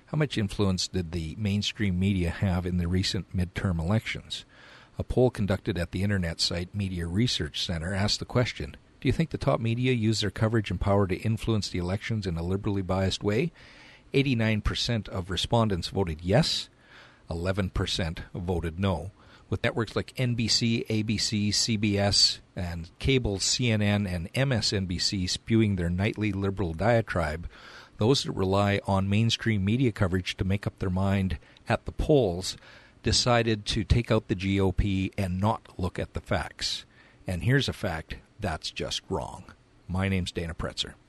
How much influence did the mainstream media have in the recent midterm elections? A poll conducted at the internet site Media Research Center asked the question, do you think the top media use their coverage and power to influence the elections in a liberally biased way? 89% of respondents voted yes, 11% voted no. With networks like NBC, ABC, CBS, and cable CNN and MSNBC spewing their nightly liberal diatribe, those that rely on mainstream media coverage to make up their mind at the polls decided to take out the GOP and not look at the facts. And here's a fact that's just wrong. My name's Dana Pretzer.